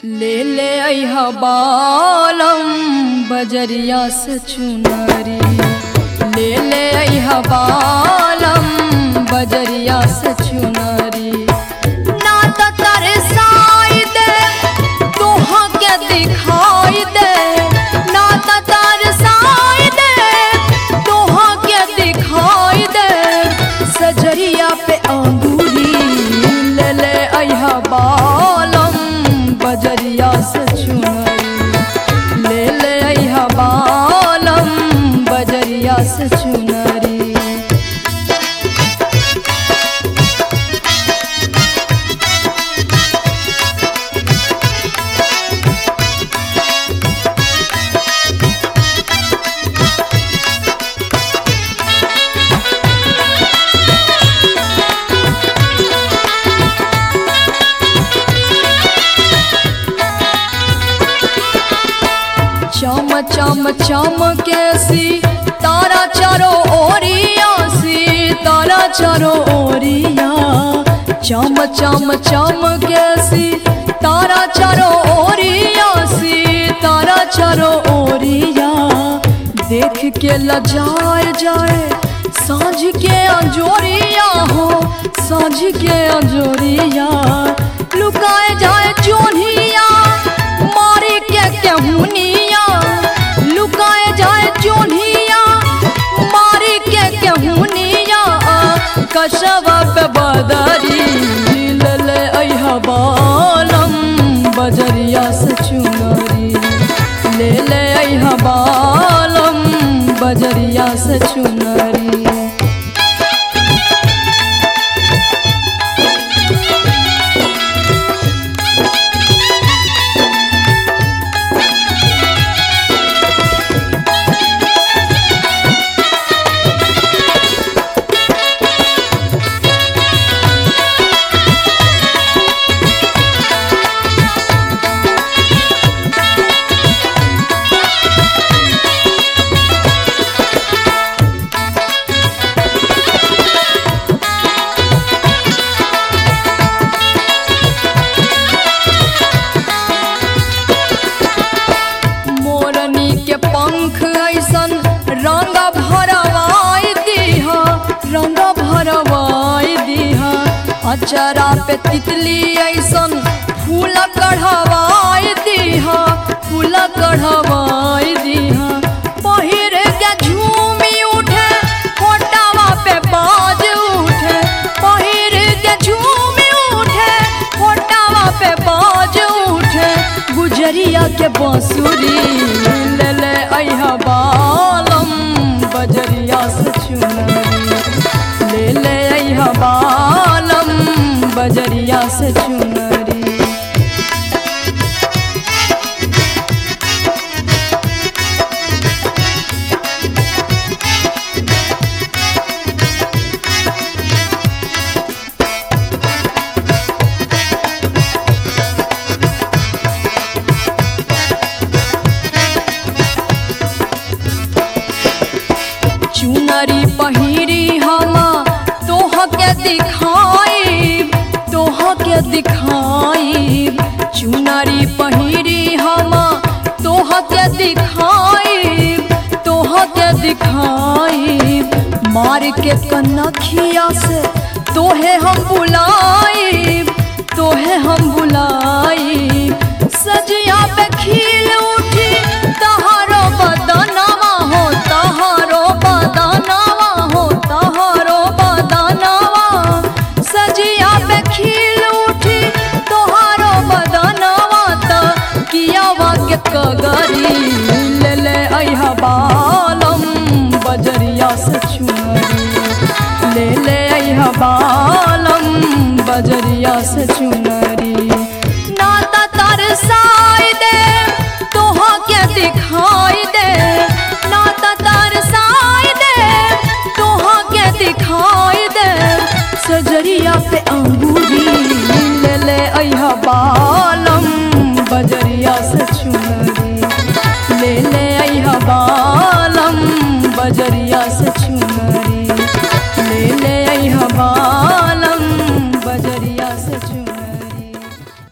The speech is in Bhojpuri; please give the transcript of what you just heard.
ले ले अइहा बालम बजरिया से चुनरी, ले ले अइहा बालम बजरिया से चुनरी। ना तो तरसाई दे तोहा के दिखाई दे, ना तो तरसाई दे तोहा के दिखाई दे। सजरिया पे अंगूरी ले ले अइहा बालम बजरिया से चुनरी, ले ले अइहा बालम बजरिया से चुनरी। चम चम चम कैसी तारा चारों ओरिया सी, तारा चारों ओरिया। चम चम चम कैसी तारा चारों ओरिया सी, तारा चारों ओरिया। देख के लजाए जाए सांझ के अंजोरिया हो, सांझ के अंजोरिया। लुकाए जाए चोनिया मारी के केहुनिया, लुकाए जाए चोनिया मारी के केहुनिया। कशवा पे बदरी ले ले अइहा बालम बजरिया से चुनरी, ले ले अइहा बालम बजरिया से चुनरी। रंग भरवाई दीहा, रंग भरवाई दीहा। अचरा पे तितली ऐसन फूल कढ़वाई दीहा, फूल कढ़वाई दीहा। पहिर के झूमी उठे फोटावा पे बाज उठे, पहिर के झूमी उठे फोटावा पे बाज उठे। गुजरिया के बांसुरी ले ले अइहा बालम बजरिया से चुनरी, ले ले अइहा बालम बजरिया से चुनरी। चुनरी पहिरी हमा तोहा के दिखाई, तोहा के दिखाई। चुनरी पहिरी हमा तोहा के दिखाई, तोहा के दिखाई। मार के कनखिया से तोहे हम बुलाई, तोहे हम बुलाई। सजिया पे खिल उठी तहारो बदनवा हो, तहारो बदनवा हो, तहारो बदनवा। सजिया पे खिल उठी तोहारो बदनवा। त कियावा के कगरी ले ले अइहा बालम बजरिया से चुनरी, ले ले अइहा बालम बजरिया से चुनरी। ना तो तरसाई दे तोहा के दिखाई दे, ना तो तरसाई दे तोहा के दिखाई दे। सजरिया पे अंगूरी